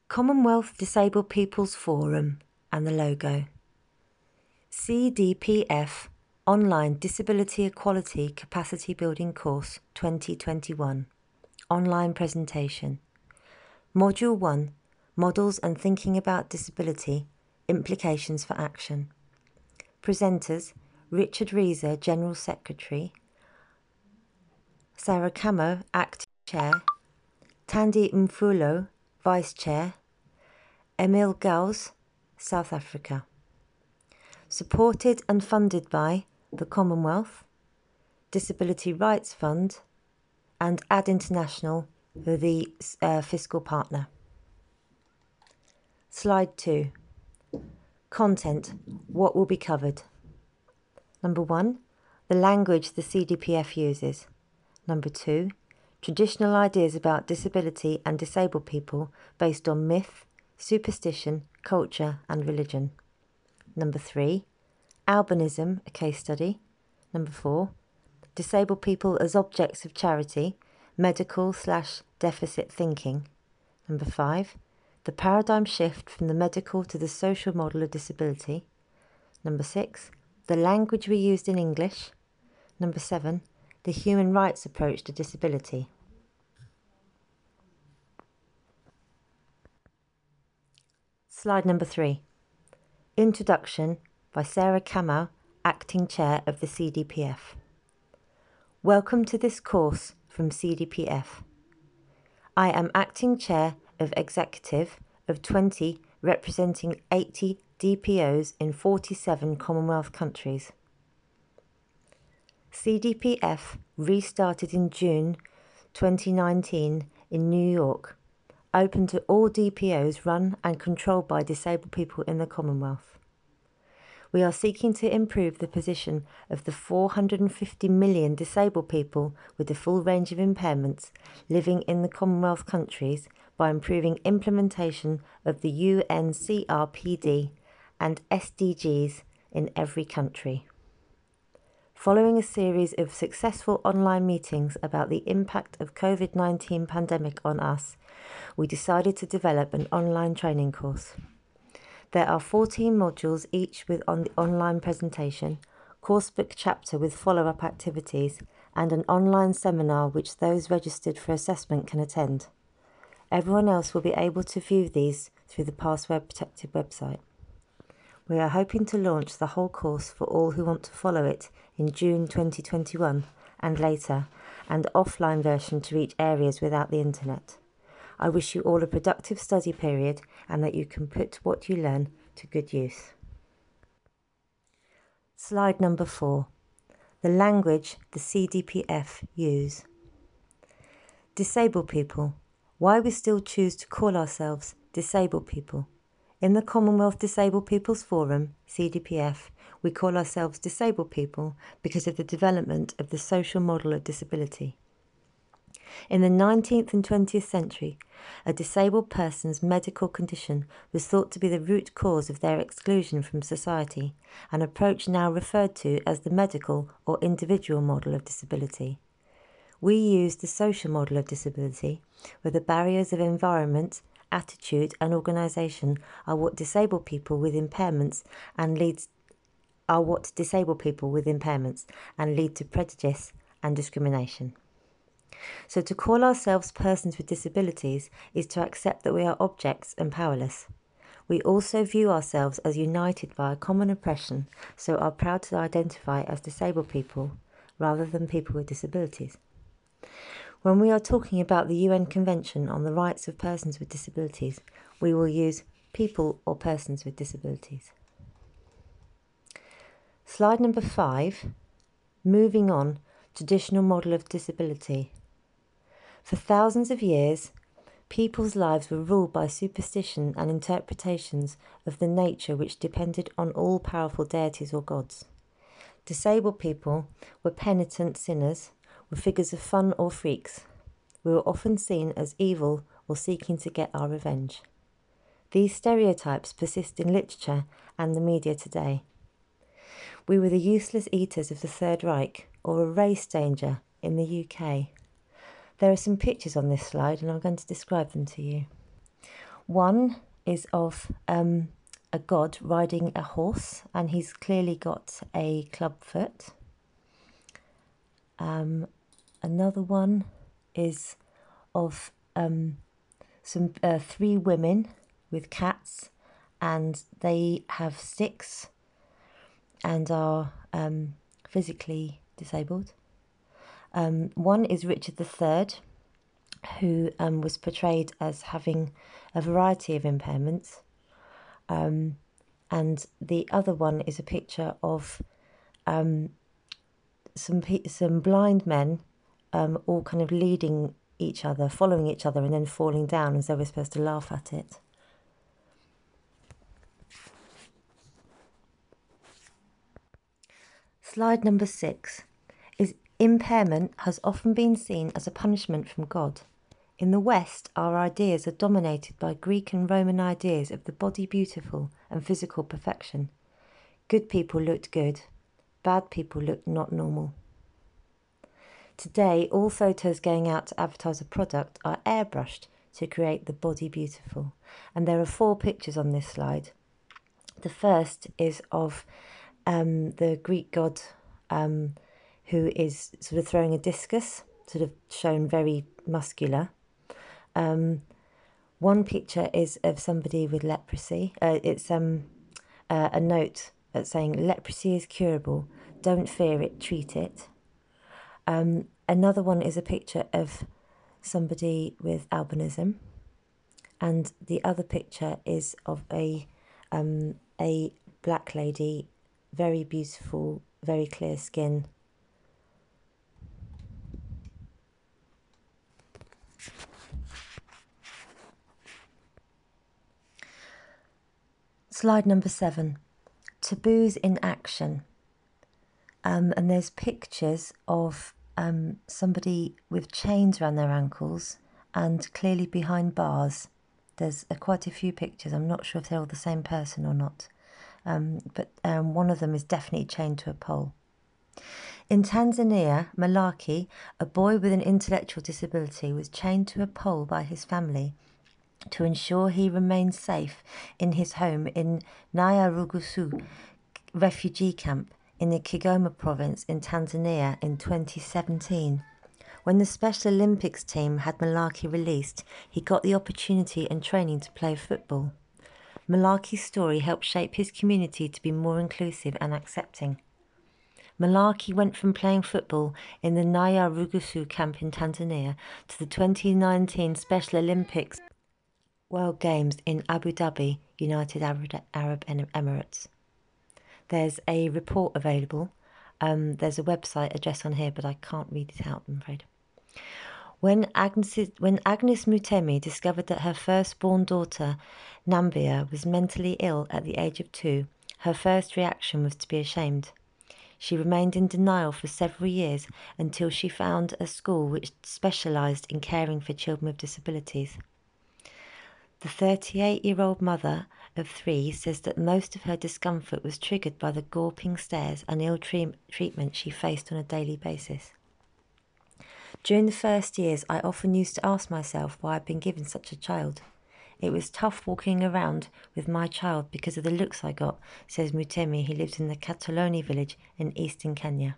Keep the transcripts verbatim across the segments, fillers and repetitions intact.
Commonwealth Disabled People's Forum and the logo. C D P F Online Disability Equality Capacity Building Course twenty twenty-one. Online presentation. Module one. Models and Thinking About Disability, Implications for Action. Presenters, Richard Reeser, General Secretary, Sarah Camo, Acting Chair, Tandy Mfulo, Vice Chair, Emil Gauss, South Africa. Supported and funded by the Commonwealth, Disability Rights Fund, and A D International, the uh, fiscal partner. Slide two. Content. What will be covered? Number one, the language the C D P F uses. Number two, traditional ideas about disability and disabled people based on myth, superstition, culture and religion. Number three, albinism, a case study. Number four, disabled people as objects of charity, medical slash deficit thinking. Number five, the paradigm shift from the medical to the social model of disability. Number six, the language we used in English. Number seven, the human rights approach to disability. Slide number three. Introduction by Sarah Camo, Acting Chair of the C D P F. Welcome to this course from C D P F. I am Acting Chair of Executive of twenty representing eighty D P Os in forty-seven Commonwealth countries. C D P F restarted in June twenty nineteen in New York, open to all D P Os run and controlled by disabled people in the Commonwealth. We are seeking to improve the position of the four hundred fifty million disabled people with the full range of impairments living in the Commonwealth countries by improving implementation of the U N C R P D and S D Gs in every country. Following a series of successful online meetings about the impact of COVID nineteen pandemic on us, we decided to develop an online training course. There are fourteen modules, each with on the online presentation, coursebook chapter with follow-up activities, and an online seminar which those registered for assessment can attend. Everyone else will be able to view these through the Password Protected website. We are hoping to launch the whole course for all who want to follow it in June twenty twenty-one and later, and offline version to reach areas without the internet. I wish you all a productive study period and that you can put what you learn to good use. Slide number four. The language the C D P F use. Disabled people. Why we still choose to call ourselves disabled people. In the Commonwealth Disabled People's Forum, C D P F, we call ourselves disabled people because of the development of the social model of disability. In the nineteenth and twentieth century, a disabled person's medical condition was thought to be the root cause of their exclusion from society, an approach now referred to as the medical or individual model of disability. We use the social model of disability, where the barriers of environment, attitude and organisation are what disabled people with impairments and leads are what disabled people with impairments and lead to prejudice and discrimination. So to call ourselves persons with disabilities is to accept that we are objects and powerless. We also view ourselves as united by a common oppression, so are proud to identify as disabled people rather than people with disabilities. When we are talking about the U N Convention on the Rights of Persons with Disabilities, we will use people or persons with disabilities. Slide number five. Moving on, traditional model of disability. For thousands of years, people's lives were ruled by superstition and interpretations of the nature which depended on all-powerful deities or gods. Disabled people were penitent sinners, were figures of fun or freaks. We were often seen as evil or seeking to get our revenge. These stereotypes persist in literature and the media today. We were the useless eaters of the Third Reich, or a race danger in the U K. There are some pictures on this slide and I'm going to describe them to you. One is of um, a god riding a horse, and he's clearly got a club foot. Um, another one is of um, some uh, three women with cats, and they have sticks and are um, physically disabled. Um, one is Richard the Third, who um, was portrayed as having a variety of impairments. Um, and the other one is a picture of um, some some blind men um, all kind of leading each other, following each other, and then falling down as though we're supposed to laugh at it. Slide number six is impairment has often been seen as a punishment from God. In the West, our ideas are dominated by Greek and Roman ideas of the body beautiful and physical perfection. Good people looked good, bad people looked not normal. Today, all photos going out to advertise a product are airbrushed to create the body beautiful. And there are four pictures on this slide. The first is of um, the Greek god um, who is sort of throwing a discus, sort of shown very muscular. Um, one picture is of somebody with leprosy. Uh, it's um, uh, a note saying, leprosy is curable, don't fear it, treat it. Um, another one is a picture of somebody with albinism, and the other picture is of a um, a black lady, very beautiful, very clear skin. Slide number seven, taboos in action. Um, and there's pictures of um, somebody with chains around their ankles and clearly behind bars. There's uh, quite a few pictures. I'm not sure if they're all the same person or not. Um, but um, one of them is definitely chained to a pole. In Tanzania, Malaki, a boy with an intellectual disability, was chained to a pole by his family to ensure he remained safe in his home in Nyarugusu refugee camp in the Kigoma province in Tanzania in twenty seventeen. When the Special Olympics team had Malaki released, he got the opportunity and training to play football. Malaki's story helped shape his community to be more inclusive and accepting. Malaki went from playing football in the Nyarugusu camp in Tanzania to the twenty nineteen Special Olympics World Games in Abu Dhabi, United Arab Emirates. There's a report available. Um, there's a website address on here, but I can't read it out, I'm afraid. When Agnes, when Agnes Mutemi discovered that her firstborn daughter, Nambia, was mentally ill at the age of two, her first reaction was to be ashamed. She remained in denial for several years until she found a school which specialised in caring for children with disabilities. The thirty-eight-year-old mother of three says that most of her discomfort was triggered by the gawping stares and ill treatment she faced on a daily basis. During the first years, I often used to ask myself why I'd been given such a child. It was tough walking around with my child because of the looks I got, says Mutemi, who lives in the Katoloni village in eastern Kenya.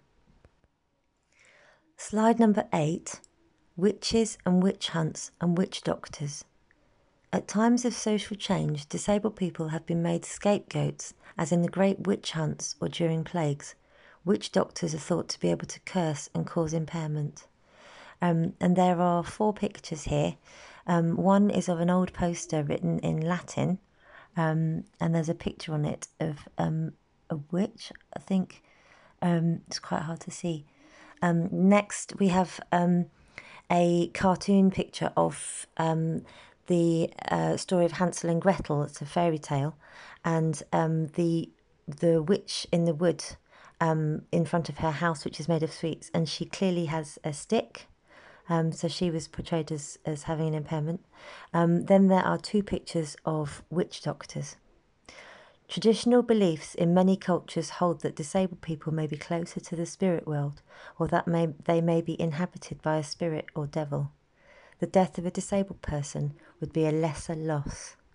Slide number eight, witches and witch hunts and witch doctors. At times of social change, disabled people have been made scapegoats, as in the great witch hunts or during plagues. Witch doctors are thought to be able to curse and cause impairment. Um, and there are four pictures here. Um, one is of an old poster written in Latin, um, and there's a picture on it of um, a witch, I think. Um, it's quite hard to see. Um, next, we have um, a cartoon picture of um, the uh, story of Hansel and Gretel. It's a fairy tale, and um, the the witch in the wood um, in front of her house, which is made of sweets, and she clearly has a stick. Um, so she was portrayed as, as having an impairment. Um, then there are two pictures of witch doctors. Traditional beliefs in many cultures hold that disabled people may be closer to the spirit world, or that may, they may be inhabited by a spirit or devil. The death of a disabled person would be a lesser loss.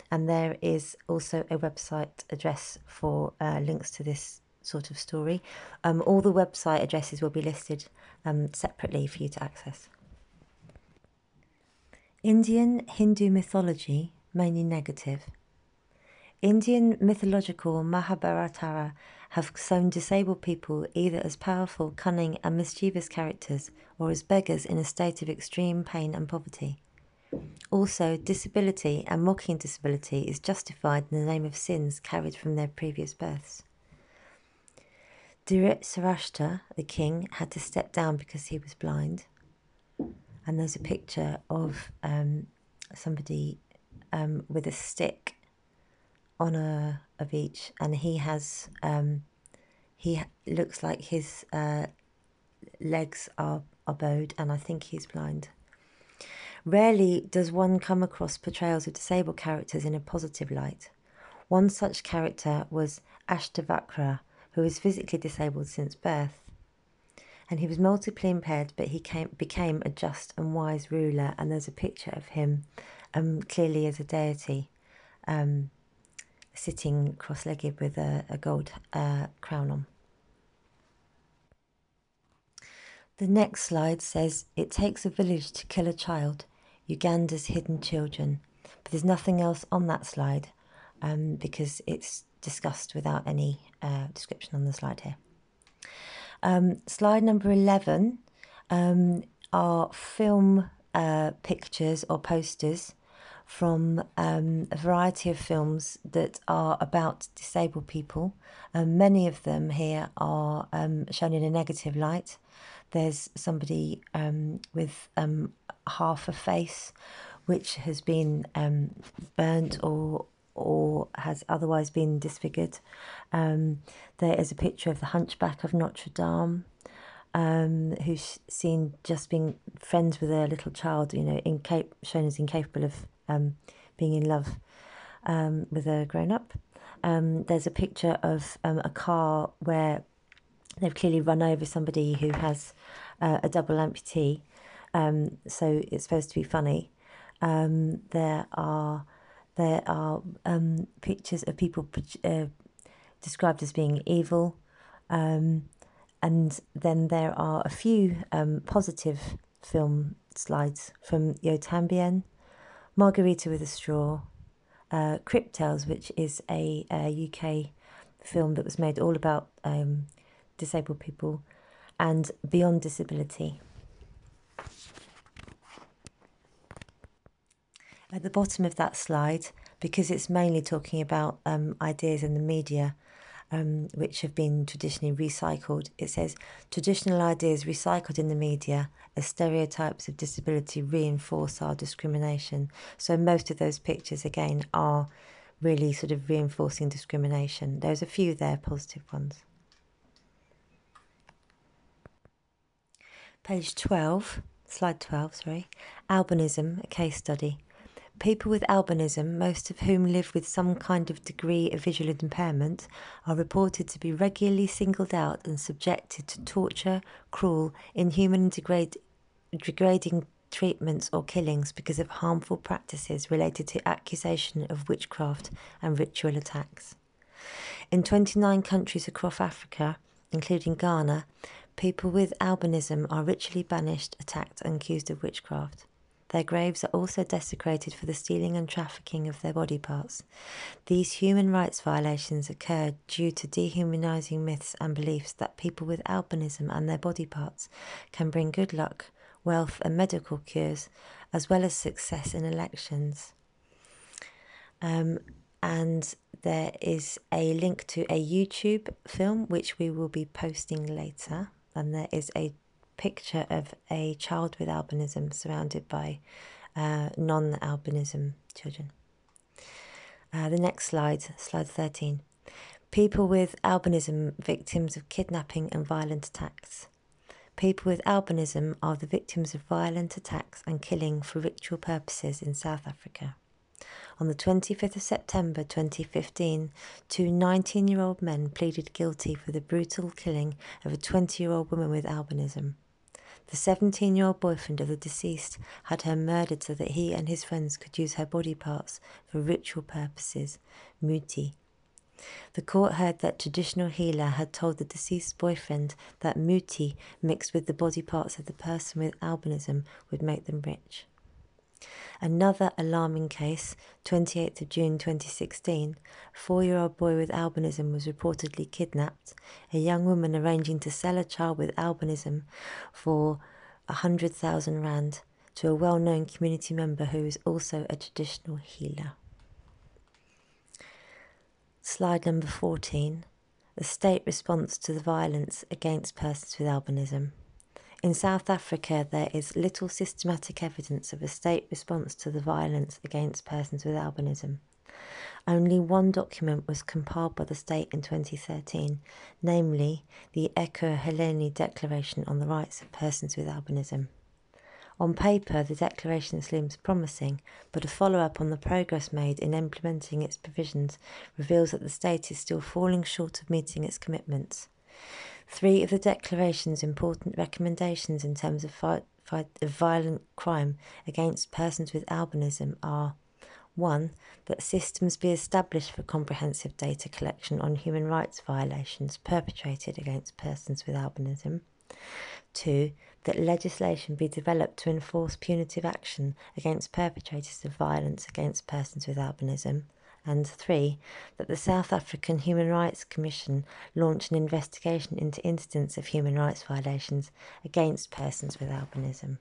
And there is also a website address for uh, links to this sort of story. Um, all the website addresses will be listed um, separately for you to access. Indian Hindu mythology, mainly negative. Indian mythological Mahabharata have shown disabled people either as powerful, cunning, and mischievous characters, or as beggars in a state of extreme pain and poverty. Also, disability and mocking disability is justified in the name of sins carried from their previous births. Dhritarashtra, the king, had to step down because he was blind. And there's a picture of um, somebody um, with a stick on a, a beach, and he has um, he looks like his uh, legs are, are bowed, and I think he's blind. Rarely does one come across portrayals of disabled characters in a positive light. One such character was Ashtavakra, who was physically disabled since birth. And he was multiply impaired, but he came, became a just and wise ruler, and there's a picture of him um, clearly as a deity, um, sitting cross-legged with a, a gold uh, crown on. The next slide says, it takes a village to kill a child, Uganda's hidden children. But there's nothing else on that slide um, because it's discussed without any uh, description on the slide here. Um, slide number eleven um, are film uh, pictures or posters from um, a variety of films that are about disabled people. Um, many of them here are um, shown in a negative light. There's somebody um, with um, half a face which has been um, burnt or or has otherwise been disfigured. Um, there is a picture of the Hunchback of Notre Dame, um, who's seen just being friends with a little child, you know, inca- shown as incapable of um, being in love um, with a grown-up. Um, there's a picture of um, a car where they've clearly run over somebody who has uh, a double amputee, um, so it's supposed to be funny. Um, there are there are um, pictures of people uh, described as being evil, um, and then there are a few um, positive film slides from Yotambien, Margarita with a Straw, uh, Crypt Tales, which is a, a U K film that was made all about um, disabled people, and Beyond Disability. At the bottom of that slide, because it's mainly talking about um, ideas in the media um, which have been traditionally recycled, it says, traditional ideas recycled in the media as stereotypes of disability reinforce our discrimination. So most of those pictures, again, are really sort of reinforcing discrimination. There's a few there, positive ones. Page twelve, slide twelve, sorry, albinism, a case study. People with albinism, most of whom live with some kind of degree of visual impairment, are reported to be regularly singled out and subjected to torture, cruel, inhuman and degrade, degrading treatments or killings because of harmful practices related to accusation of witchcraft and ritual attacks. In twenty-nine countries across Africa, including Ghana, people with albinism are ritually banished, attacked and accused of witchcraft. Their graves are also desecrated for the stealing and trafficking of their body parts. These human rights violations occur due to dehumanizing myths and beliefs that people with albinism and their body parts can bring good luck, wealth and medical cures, as well as success in elections. Um, and there is a link to a YouTube film, which we will be posting later. And there is a picture of a child with albinism surrounded by uh, non-albinism children. Uh, the next slide, slide thirteen. People with albinism victims of kidnapping and violent attacks. People with albinism are the victims of violent attacks and killing for ritual purposes in South Africa. On the twenty-fifth of September twenty fifteen, two nineteen-year-old men pleaded guilty for the brutal killing of a twenty-year-old woman with albinism. The seventeen-year-old boyfriend of the deceased had her murdered so that he and his friends could use her body parts for ritual purposes, muti. The court heard that traditional healer had told the deceased boyfriend that muti mixed with the body parts of the person with albinism would make them rich. Another alarming case, twenty-eighth of June twenty sixteen, a four-year-old boy with albinism was reportedly kidnapped, a young woman arranging to sell a child with albinism for one hundred thousand rand to a well-known community member who is also a traditional healer. Slide number fourteen, the state response to the violence against persons with albinism. In South Africa, there is little systematic evidence of a state response to the violence against persons with albinism. Only one document was compiled by the state in twenty thirteen, namely the Ekurhuleni Declaration on the Rights of Persons with Albinism. On paper, the declaration seems promising, but a follow-up on the progress made in implementing its provisions reveals that the state is still falling short of meeting its commitments. Three of the declaration's important recommendations in terms of, fight, fight, of violent crime against persons with albinism are: one. That systems be established for comprehensive data collection on human rights violations perpetrated against persons with albinism. Two. That legislation be developed to enforce punitive action against perpetrators of violence against persons with albinism. And three, that the South African Human Rights Commission launch an investigation into incidents of human rights violations against persons with albinism.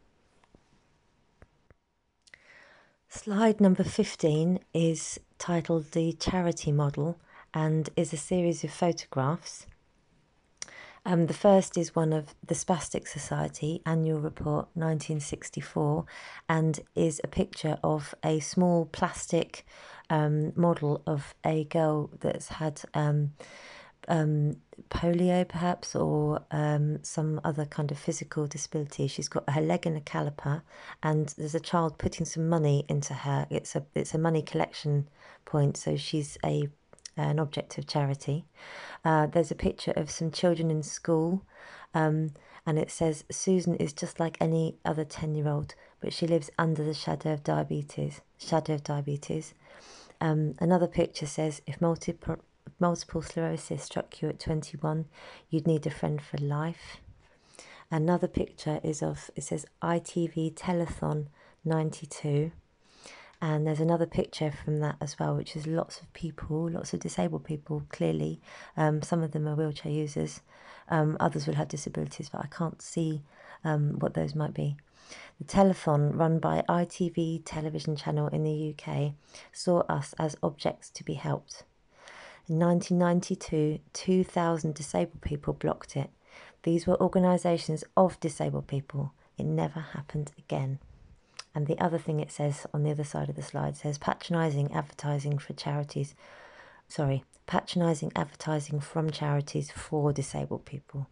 Slide number fifteen is titled The Charity Model and is a series of photographs. Um, the first is one of the Spastic Society Annual Report nineteen sixty-four and is a picture of a small plastic um, model of a girl that's had um, um, polio perhaps or um, some other kind of physical disability. She's got her leg in a caliper and there's a child putting some money into her. It's a, it's a money collection point, so she's a an object of charity. Uh, there's a picture of some children in school um, and it says Susan is just like any other ten-year-old, but she lives under the shadow of diabetes. Shadow of diabetes. Um, another picture says if multiple, multiple sclerosis struck you at twenty-one, you'd need a friend for life. Another picture is of, it says I T V Telethon ninety-two. And there's another picture from that as well, which is lots of people, lots of disabled people, clearly. Um, some of them are wheelchair users. Um, others will have disabilities, but I can't see um, what those might be. The telethon, run by I T V television channel in the U K, saw us as objects to be helped. In nineteen ninety-two, two thousand disabled people blocked it. These were organisations of disabled people. It never happened again. And the other thing it says on the other side of the slide says patronising advertising for charities, sorry, patronising advertising from charities for disabled people.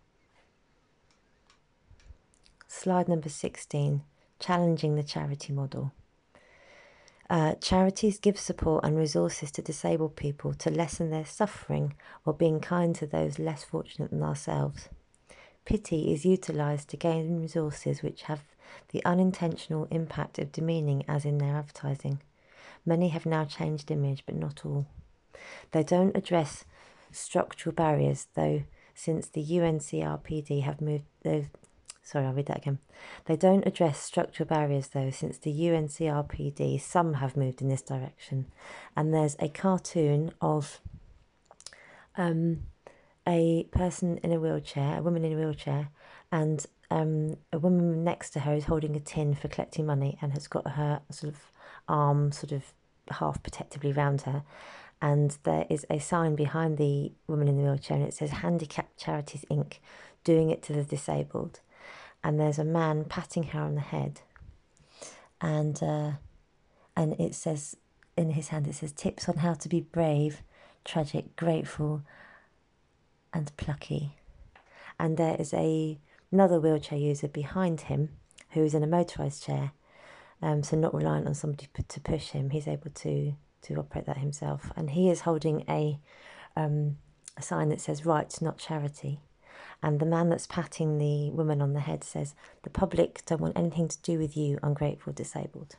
Slide number sixteen, challenging the charity model. Uh, charities give support and resources to disabled people to lessen their suffering while being kind to those less fortunate than ourselves. Pity is utilised to gain resources which have the unintentional impact of demeaning as in their advertising. Many have now changed image, but not all. They don't address structural barriers, though, since the U N C R P D have moved... Uh, sorry, I'll read that again. They don't address structural barriers, though, since the U N C R P D, some have moved in this direction. And there's a cartoon of um, a person in a wheelchair, a woman in a wheelchair, and um, a woman next to her is holding a tin for collecting money and has got her sort of arm sort of half protectively round her. And there is a sign behind the woman in the wheelchair and it says Handicapped Charities Incorporated, doing it to the disabled. And there's a man patting her on the head. And, uh, and it says, in his hand, it says, tips on how to be brave, tragic, grateful, and plucky. And there is a another wheelchair user behind him who is in a motorised chair, um, so not reliant on somebody to push him. He's able to to operate that himself, and he is holding a um, a sign that says "Rights, not charity." And the man that's patting the woman on the head says, "The public don't want anything to do with you, ungrateful, disabled."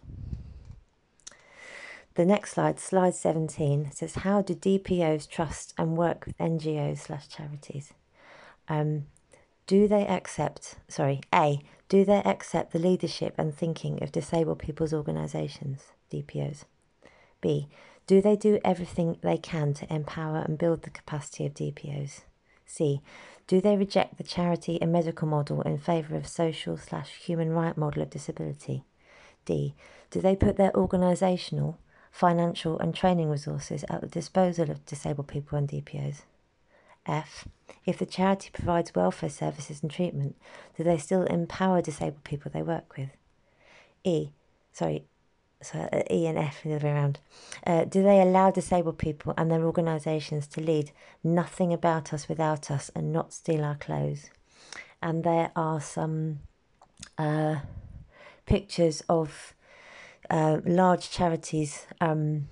The next slide, slide seventeen, says, how do D P Os trust and work with N G Os slash charities? Um, do they accept, sorry, A, do they accept the leadership and thinking of disabled people's organisations, D P Os? B, do they do everything they can to empower and build the capacity of D P Os? C, do they reject the charity and medical model in favour of social slash human right model of disability? D, do they put their organisational, financial and training resources at the disposal of disabled people and D P Os? F, if the charity provides welfare services and treatment, do they still empower disabled people they work with? E, sorry, so uh, E and F the other way around. Uh, do they allow disabled people and their organisations to lead nothing about us without us and not steal our clothes? And there are some uh, pictures of uh, large charities' um,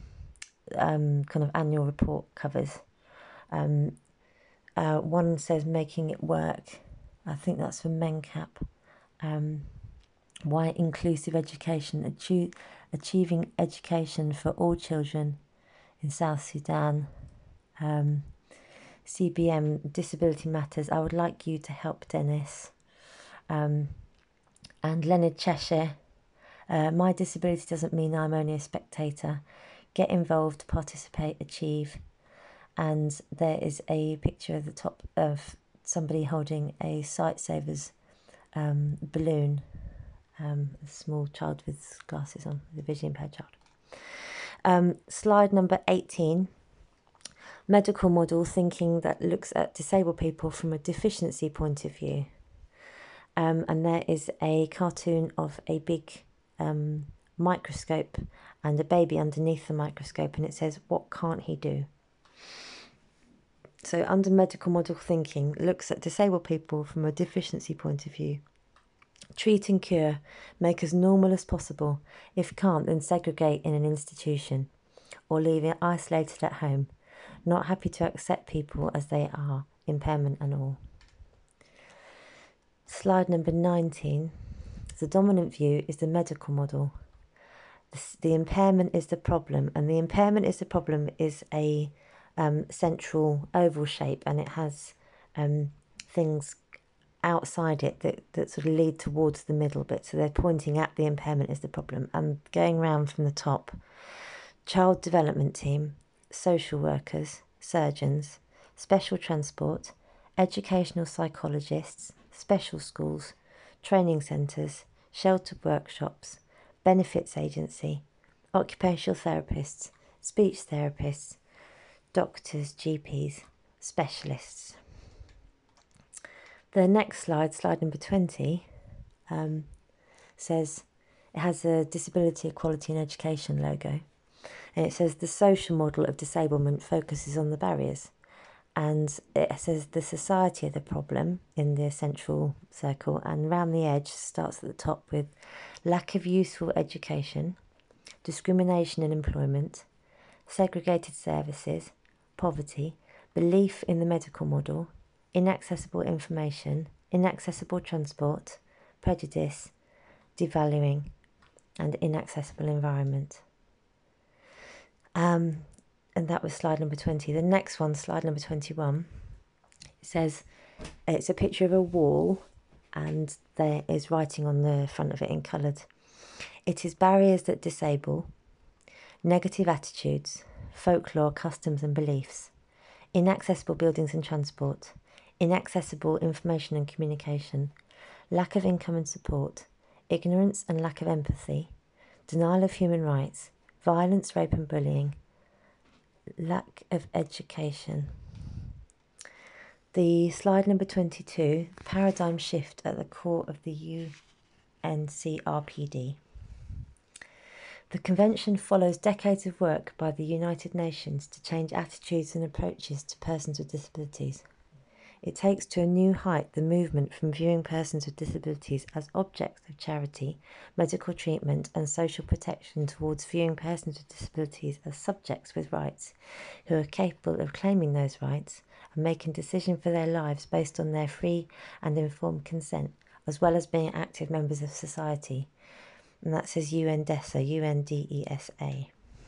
um, kind of annual report covers. Um, uh, one says "Making It Work." I think that's from MenCap. Um, why inclusive education, achieve, achieving education for all children in South Sudan. Um, C B M, Disability Matters, I would like you to help Dennis. Um, and Leonard Cheshire, uh, my disability doesn't mean I'm only a spectator. Get involved, participate, achieve. And there is a picture at the top of somebody holding a Sight Savers um, balloon. Um, a small child with glasses on, the visually impaired child. Um, slide number eighteen, medical model thinking that looks at disabled people from a deficiency point of view. Um, and there is a cartoon of a big um, microscope and a baby underneath the microscope, and it says, "What can't he do?" So under medical model thinking, looks at disabled people from a deficiency point of view. Treat and cure, make as normal as possible. If can't, then segregate in an institution or leave it isolated at home. Not happy to accept people as they are, impairment and all. Slide number nineteen. The dominant view is the medical model. The, the impairment is the problem, and the impairment is the problem is a um, central oval shape, and it has um, things outside it that, that sort of lead towards the middle bit. So they're pointing at the impairment as the problem. And going round from the top, child development team, social workers, surgeons, special transport, educational psychologists, special schools, training centres, sheltered workshops, benefits agency, occupational therapists, speech therapists, doctors, G Ps, specialists. The next slide, slide number twenty, um, says it has a Disability Equality and Education logo. And it says the social model of disablement focuses on the barriers. And it says the society of the problem in the central circle, and round the edge starts at the top with lack of useful education, discrimination in employment, segregated services, poverty, belief in the medical model, inaccessible information, inaccessible transport, prejudice, devaluing, and inaccessible environment. Um, and that was slide number twenty. The next one, slide number twenty-one, it says it's a picture of a wall, and there is writing on the front of it in coloured. It is barriers that disable, negative attitudes, folklore, customs and beliefs, inaccessible buildings and transport, inaccessible information and communication, lack of income and support, ignorance and lack of empathy, denial of human rights, violence, rape and bullying, lack of education. The slide number twenty-two, paradigm shift at the core of the U N C R P D. The Convention follows decades of work by the United Nations to change attitudes and approaches to persons with disabilities. It takes to a new height the movement from viewing persons with disabilities as objects of charity, medical treatment and social protection towards viewing persons with disabilities as subjects with rights, who are capable of claiming those rights and making decisions for their lives based on their free and informed consent, as well as being active members of society. And that says UNDESA, U N D E S A.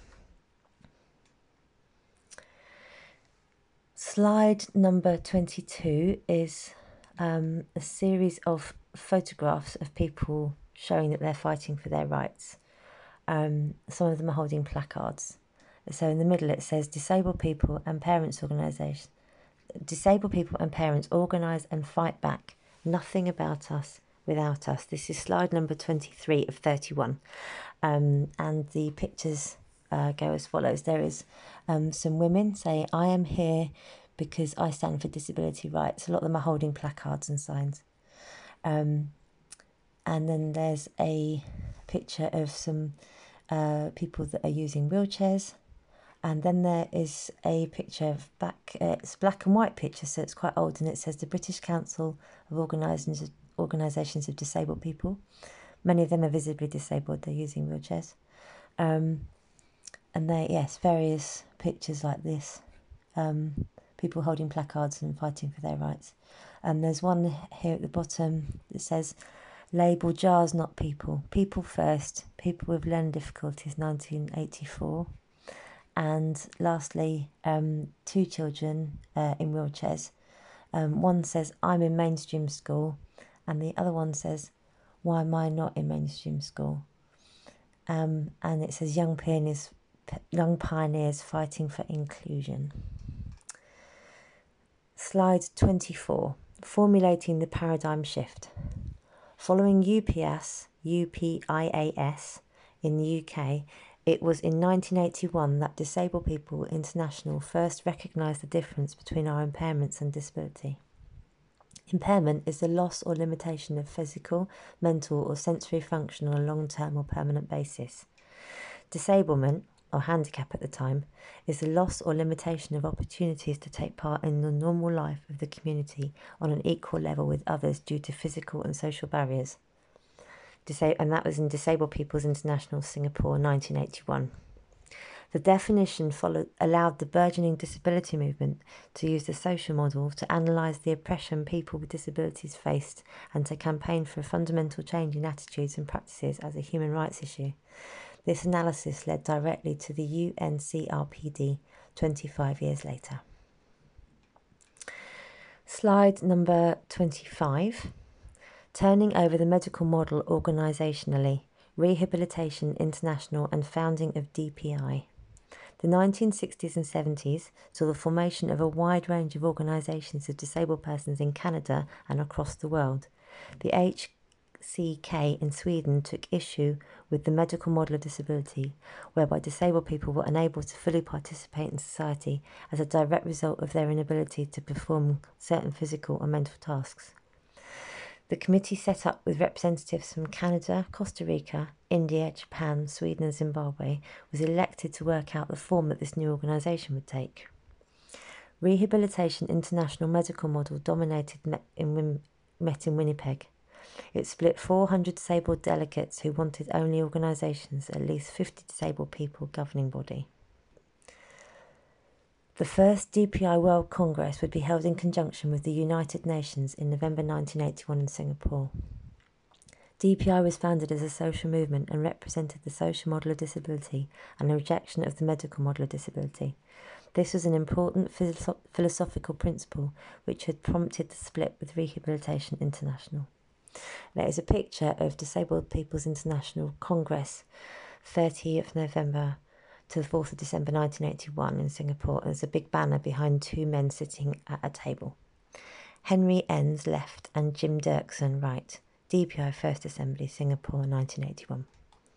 Slide number twenty-two is um, a series of photographs of people showing that they're fighting for their rights. Um, some of them are holding placards. So in the middle it says Disabled People and Parents Organisation. Disabled people and parents organise and fight back. Nothing about us without us. This is slide number twenty-three of thirty-one. Um, and the pictures uh, go as follows. There is um, some women saying, I am here because I stand for disability rights. A lot of them are holding placards and signs. Um, and then there's a picture of some uh, people that are using wheelchairs. And then there is a picture of back, uh, it's a black and white picture, so it's quite old, and it says the British Council of Organisations Organisations of Disabled People. Many of them are visibly disabled, they're using wheelchairs. Um, and they, yes, various pictures like this. Um, people holding placards and fighting for their rights. And there's one here at the bottom that says, label jars, not people. People first. People with learning difficulties, nineteen eighty-four. And lastly, um, two children uh, in wheelchairs. Um, one says, I'm in mainstream school. And the other one says, why am I not in mainstream school? Um, and it says, young pioneers, young pioneers fighting for inclusion. Slide twenty-four, formulating the paradigm shift. Following U P I A S, U P I A S in the U K, it was in nineteen eighty-one that Disabled People International first recognised the difference between our impairments and disability. Impairment is the loss or limitation of physical, mental or sensory function on a long-term or permanent basis. Disablement, or handicap at the time, is the loss or limitation of opportunities to take part in the normal life of the community on an equal level with others due to physical and social barriers. Disa- and that was in Disabled People's International, Singapore, nineteen eighty-one. The definition followed, allowed the burgeoning disability movement to use the social model to analyse the oppression people with disabilities faced and to campaign for a fundamental change in attitudes and practices as a human rights issue. This analysis led directly to the U N C R P D twenty-five years later. Slide number twenty-five. Turning over the medical model organisationally, Rehabilitation International and founding of D P I. The nineteen sixties and seventies saw the formation of a wide range of organisations of disabled persons in Canada and across the world. The H C K in Sweden took issue with the medical model of disability, whereby disabled people were unable to fully participate in society as a direct result of their inability to perform certain physical and mental tasks. The committee, set up with representatives from Canada, Costa Rica, India, Japan, Sweden and Zimbabwe, was elected to work out the form that this new organisation would take. Rehabilitation International medical model dominated met in, met in Winnipeg. It split four hundred disabled delegates who wanted only organisations at least fifty disabled people governing body. The first D P I World Congress would be held in conjunction with the United Nations in November nineteen eighty-one in Singapore. D P I was founded as a social movement and represented the social model of disability and the rejection of the medical model of disability. This was an important philosoph philosophical principle which had prompted the split with Rehabilitation International. There is a picture of Disabled People's International Congress, thirtieth of November to the fourth of December nineteen eighty-one in Singapore. There's a big banner behind two men sitting at a table. Henry Enns left and Jim Dirksen right. D P I First Assembly, Singapore, nineteen eighty-one.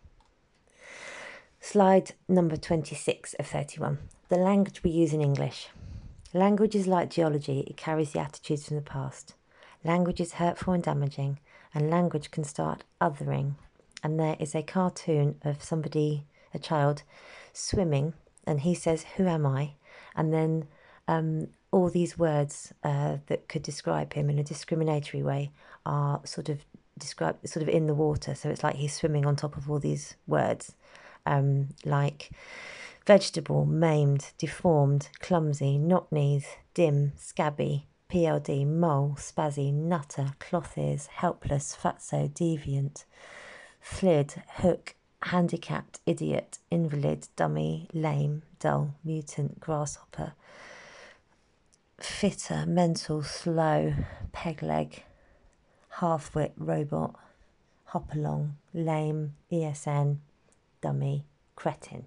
Slide number twenty-six of thirty-one. The language we use in English. Language is like geology, it carries the attitudes from the past. Language is hurtful and damaging, and language can start othering. And there is a cartoon of somebody, a child, swimming, and he says, who am I? And then um, all these words uh, that could describe him in a discriminatory way are sort of described sort of in the water. So it's like he's swimming on top of all these words, um, like vegetable, maimed, deformed, clumsy, knock-knees, dim, scabby, P L D, mole, spazzy, nutter, cloth ears, helpless, fatso, deviant, flid, hook, handicapped, idiot, invalid, dummy, lame, dull, mutant, grasshopper, fitter, mental, slow, peg leg, half-wit, robot, hop along, lame, E S N, dummy, cretin.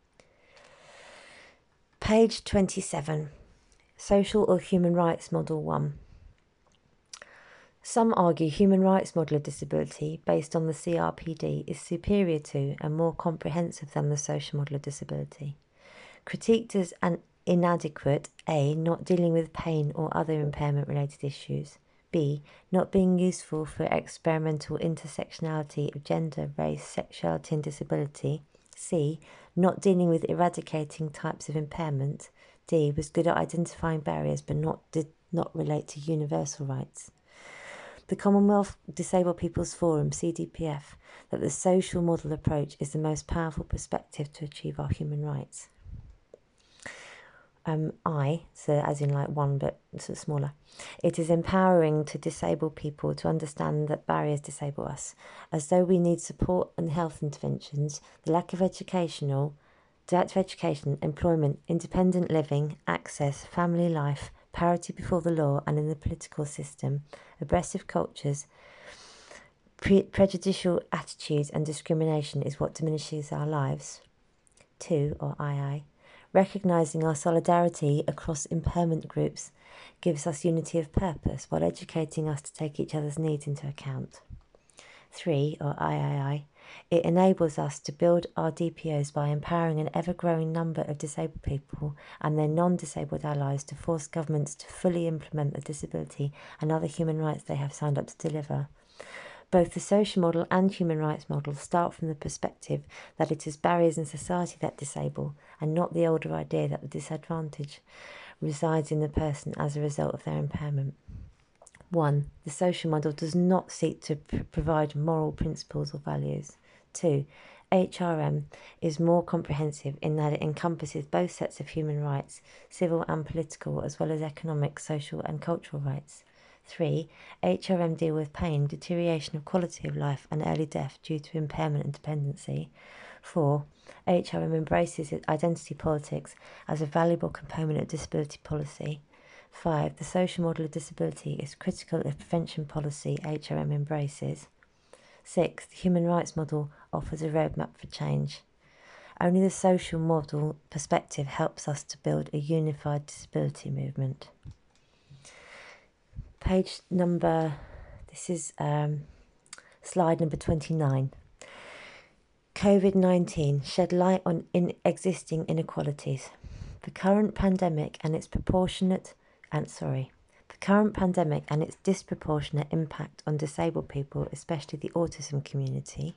Page twenty-seven. Social or Human Rights Model one. Some argue human rights model of disability based on the C R P D is superior to and more comprehensive than the social model of disability. Critiqued as an inadequate, A, not dealing with pain or other impairment-related issues, B, not being useful for experimental intersectionality of gender, race, sexuality and disability, C, not dealing with eradicating types of impairment, D, was good at identifying barriers but not did not relate to universal rights. The Commonwealth Disabled People's Forum, C D P F, that the social model approach is the most powerful perspective to achieve our human rights. Um, I, so as in like one but sort of smaller, it is empowering to disabled people to understand that barriers disable us, as though we need support and health interventions, the lack of educational, lack of education, employment, independent living, access, family life, parity before the law and in the political system, oppressive cultures, pre prejudicial attitudes and discrimination is what diminishes our lives. Two, or I I. Recognising our solidarity across impairment groups gives us unity of purpose while educating us to take each other's needs into account. Three, or I I I, it enables us to build our D P Os by empowering an ever-growing number of disabled people and their non-disabled allies to force governments to fully implement the disability and other human rights they have signed up to deliver. Both the social model and human rights model start from the perspective that it is barriers in society that disable, and not the older idea that the disadvantage resides in the person as a result of their impairment. One, the social model does not seek to pr provide moral principles or values. Two, H R M is more comprehensive in that it encompasses both sets of human rights, civil and political, as well as economic, social and cultural rights. Three, H R M deal with pain, deterioration of quality of life and early death due to impairment and dependency. Four, H R M embraces identity politics as a valuable component of disability policy. Five, the social model of disability is critical of prevention policy H R M embraces. Six, the human rights model offers a roadmap for change. Only the social model perspective helps us to build a unified disability movement. Page number, this is um, slide number twenty-nine. COVID nineteen shed light on in existing inequalities. The current pandemic and its proportionate and sorry, the current pandemic and its disproportionate impact on disabled people, especially the autism community.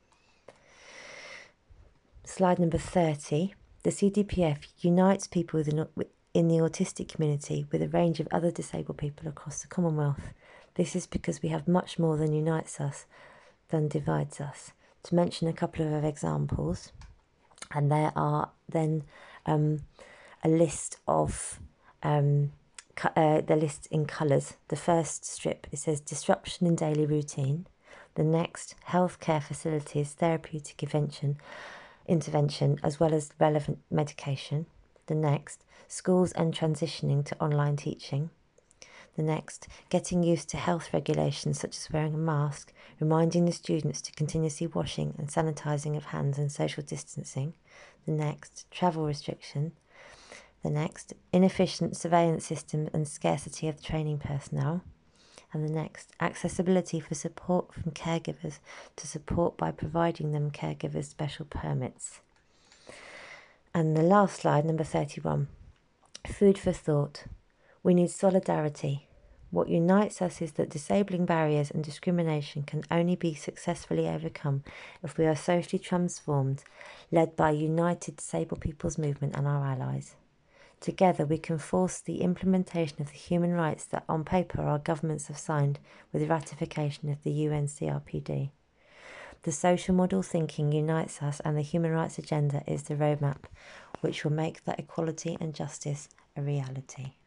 Slide number thirty. The C D P F unites people within, in the autistic community with a range of other disabled people across the Commonwealth. This is because we have much more than unites us than divides us. To mention a couple of examples, and there are then um, a list of um, uh, the list in colours. The first strip, it says disruption in daily routine. The next, healthcare facilities, therapeutic intervention, intervention as well as relevant medication. The next, schools and transitioning to online teaching. The next, getting used to health regulations such as wearing a mask, reminding the students to continuously washing and sanitising of hands and social distancing. The next, travel restriction. The next, inefficient surveillance system and scarcity of training personnel. And the next, accessibility for support from caregivers to support by providing them caregivers special permits. And the last slide, number thirty-one, food for thought. We need solidarity. What unites us is that disabling barriers and discrimination can only be successfully overcome if we are socially transformed, led by a united disabled people's movement and our allies. Together we can force the implementation of the human rights that on paper our governments have signed with the ratification of the U N C R P D. The social model thinking unites us, and the human rights agenda is the roadmap which will make that equality and justice a reality.